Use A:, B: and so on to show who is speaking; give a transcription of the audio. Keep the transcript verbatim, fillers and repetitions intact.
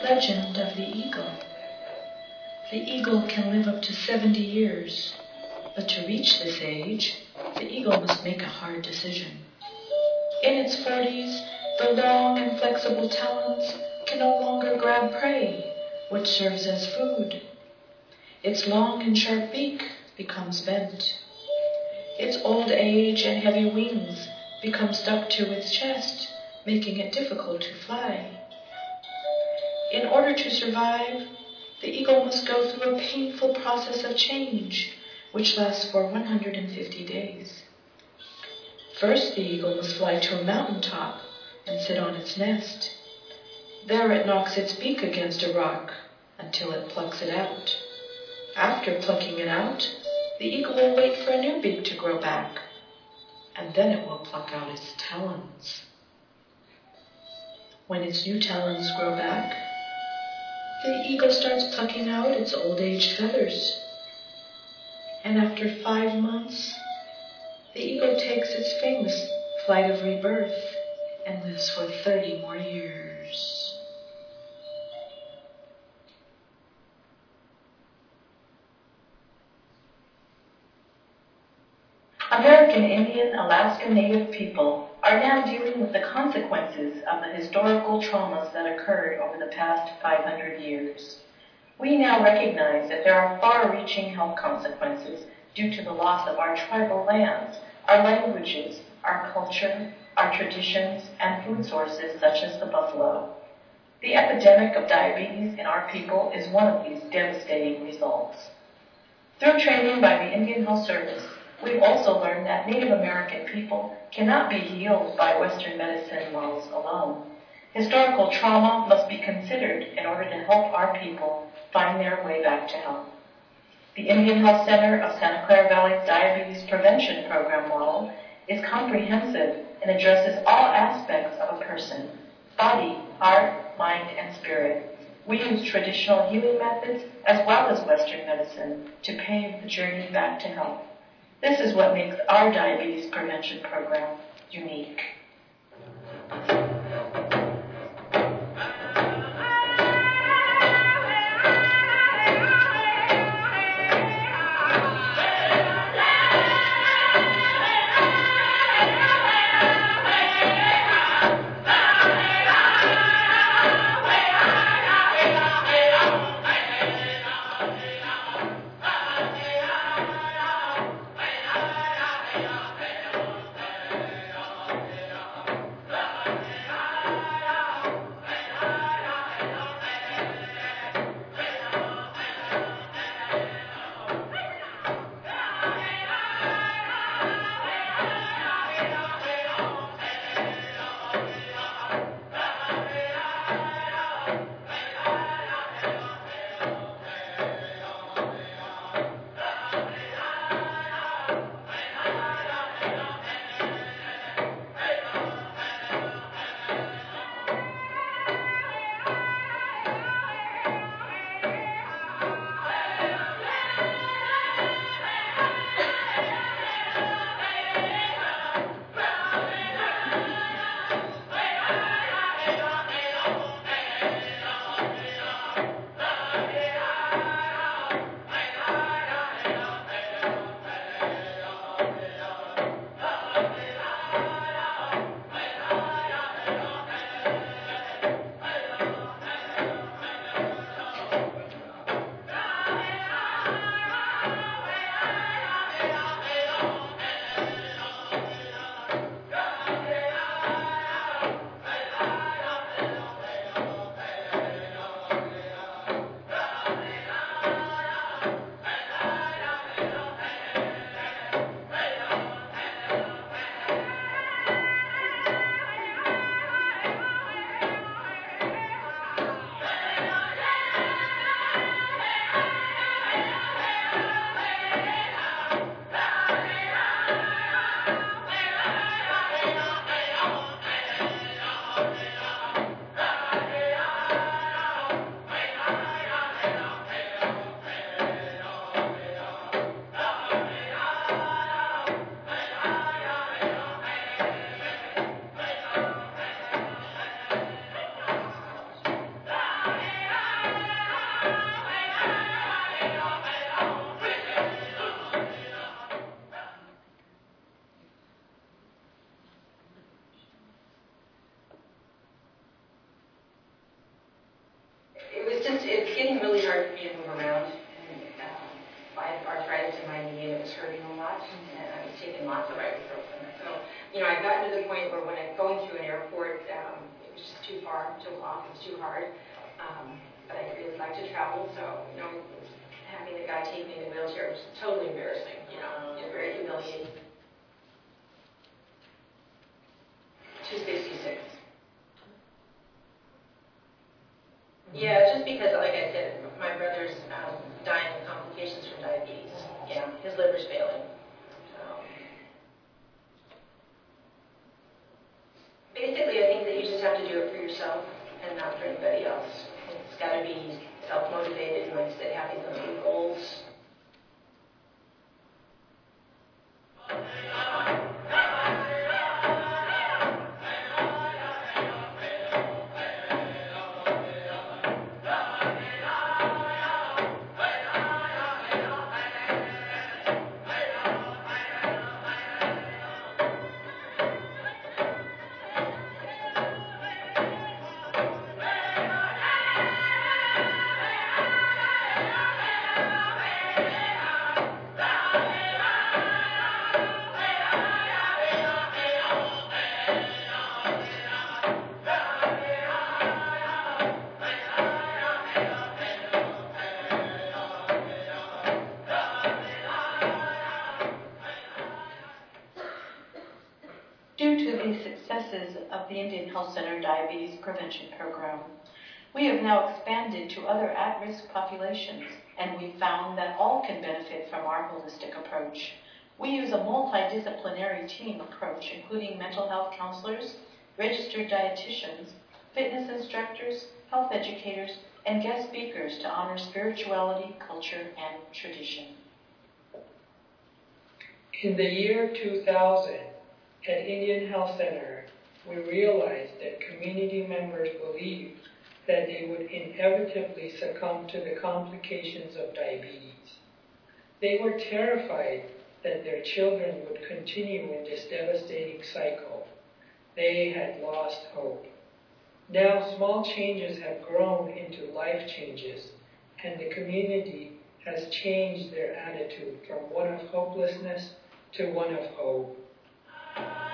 A: Legend of the Eagle. The eagle can live up to seventy years, but to reach this age, the eagle must make a hard decision. In its forties, the long and flexible talons can no longer grab prey, which serves as food. Its long and sharp beak becomes bent. Its old age and heavy wings become stuck to its chest, making it difficult to fly. In order to survive, the eagle must go through a painful process of change, which lasts for one hundred fifty days. First, the eagle must fly to a mountaintop and sit on its nest. There it knocks its beak against a rock until it plucks it out. After plucking it out, the eagle will wait for a new beak to grow back, and then it will pluck out its talons. When its new talons grow back, the eagle starts plucking out its old-age feathers. And after five months, the eagle takes its famous flight of rebirth and lives for thirty more years.
B: American Indian Alaska Native people are now dealing with the consequences of the historical traumas that occurred over the past five hundred years. We now recognize that there are far-reaching health consequences due to the loss of our tribal lands, our languages, our culture, our traditions, and food sources such as the buffalo. The epidemic of diabetes in our people is one of these devastating results. Through training by the Indian Health Service, we've also learned that Native American people cannot be healed by Western medicine models alone. Historical trauma must be considered in order to help our people find their way back to health. The Indian Health Center of Santa Clara Valley's Diabetes Prevention Program model is comprehensive and addresses all aspects of a person: body, heart, mind, and spirit. We use traditional healing methods as well as Western medicine to pave the journey back to health. This is what makes our diabetes prevention program unique.
C: gotten to the point where when I'm going through an airport, um, it was just too far to walk, it was too hard. Um, but I really like to travel, so, you know, having the guy take me in the wheelchair was totally embarrassing, you know, and very humiliating. two sixty-six. Yeah, just because, like I said, my brother's um, dying of complications from diabetes. Yeah, his liver's failing. Um, basically, I think that you just have to do it for yourself and not for anybody else. It's got to be self-motivated and, like I said, having those big goals.
B: Due to the successes of the Indian Health Center Diabetes Prevention Program, we have now expanded to other at-risk populations, and we found that all can benefit from our holistic approach. We use a multidisciplinary team approach, including mental health counselors, registered dietitians, fitness instructors, health educators, and guest speakers to honor spirituality, culture, and tradition.
D: In the year two thousand, at Indian Health Center, we realized that community members believed that they would inevitably succumb to the complications of diabetes. They were terrified that their children would continue in this devastating cycle. They had lost hope. Now small changes have grown into life changes, and the community has changed their attitude from one of hopelessness to one of hope.